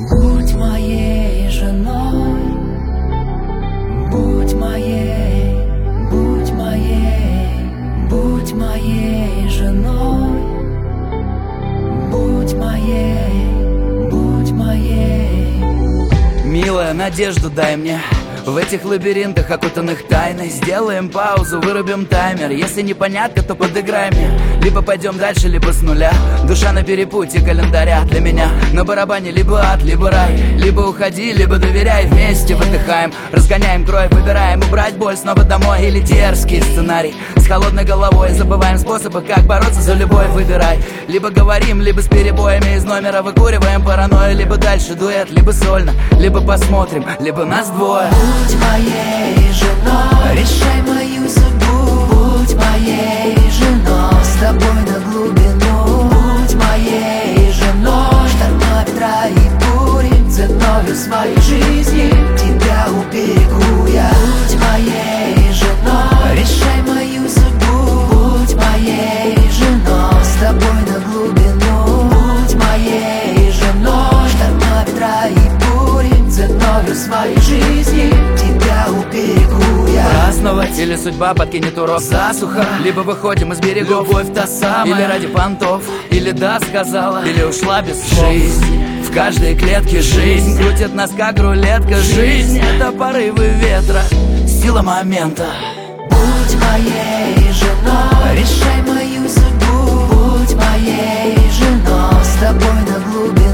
Будь моей женой, будь моей, будь моей, будь моей женой, будь моей, будь моей. Милая, надежду дай мне. В этих лабиринтах, окутанных тайной, сделаем паузу, вырубим таймер. Если непонятно, то подыграй мне. Либо пойдем дальше, либо с нуля. Душа на перепутье календаря. Для меня на барабане либо ад, либо рай. Либо уходи, либо доверяй. Вместе выдыхаем, разгоняем кровь, выбираем убрать боль снова домой. Или дерзкий сценарий с холодной головой. Забываем способы, как бороться за любовь. Выбирай, либо говорим, либо с перебоями из номера выкуриваем паранойю. Либо дальше дуэт, либо сольно, либо посмотрим, либо нас двое. Будь моей женой, решай мою судьбу. Будь моей женой, с тобой на глубину. Будь моей женой, шторма, ветра и бури, ценою своей жизни тебя уберегу я. Будь моей женой, решай мою судьбу. Будь моей женой, с тобой на глубину. Будь моей женой, шторма, ветра и бури, ценою своей жизни тебя уберегу я. Праздновать или судьба подкинет урок засуха. Либо выходим из берегов, любовь та самая. Или ради понтов, или да сказала, или ушла без слов. Жизнь, в каждой клетке жизнь крутит нас как рулетка. Жизнь — это порывы ветра, сила момента. Будь моей женой, решай мою судьбу. Будь моей женой, с тобой на глубину.